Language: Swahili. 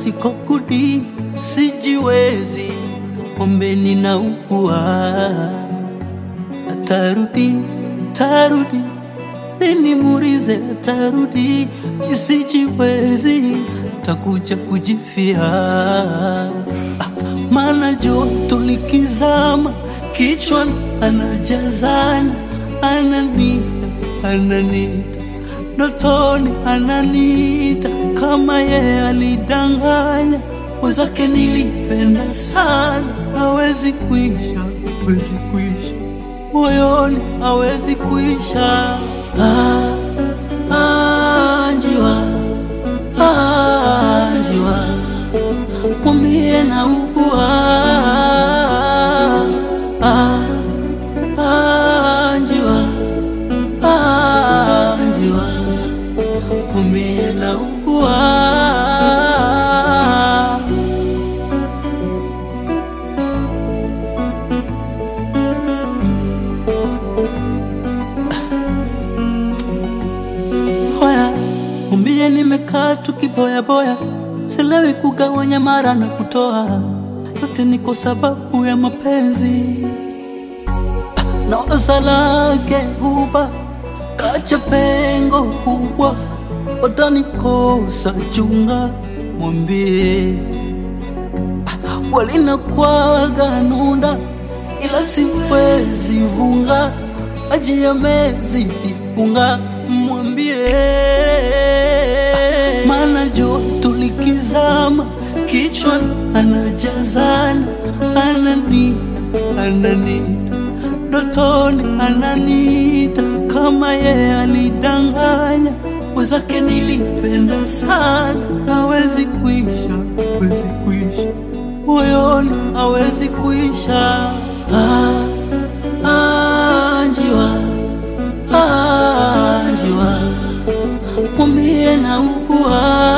siko kudi, sijiwezi, ombeni na ukua. Atarudi, tarudi, nini murize atarudi, sijiwezi, takuja kujifia. Mana joto likizama, kichwani anajazana, ananita, dotoni ananita. Kama ye alidanganya, wenzake nilipenda sana. Hawezi kuisha, hawezi kuisha, moyoni hawezi kuisha. Njiwa, njiwa, mwambie na ukua. Njiwa, njiwa, mwambie na ukua. Mwambie nimekaa tukiboya boya, silewi kugawanya mara na kutoa. Yote ni kwa sababu ya mapenzi. Na waza lake huba, kacha pengo kubwa, watanikosa chunga. Mwambie walina kwaga nunda, ila siwezi vunga, maji yamezidi unga. Mwambie mana joto likizama, kichwani anajazana, ananita, dotoni ananita. Kama ye alidanganya, wenzake nilipenda sana. Hawezi kuisha, hawezi kuisha, moyoni hawezi kuisha. Njiwa, njiwa, mwambie na ukua.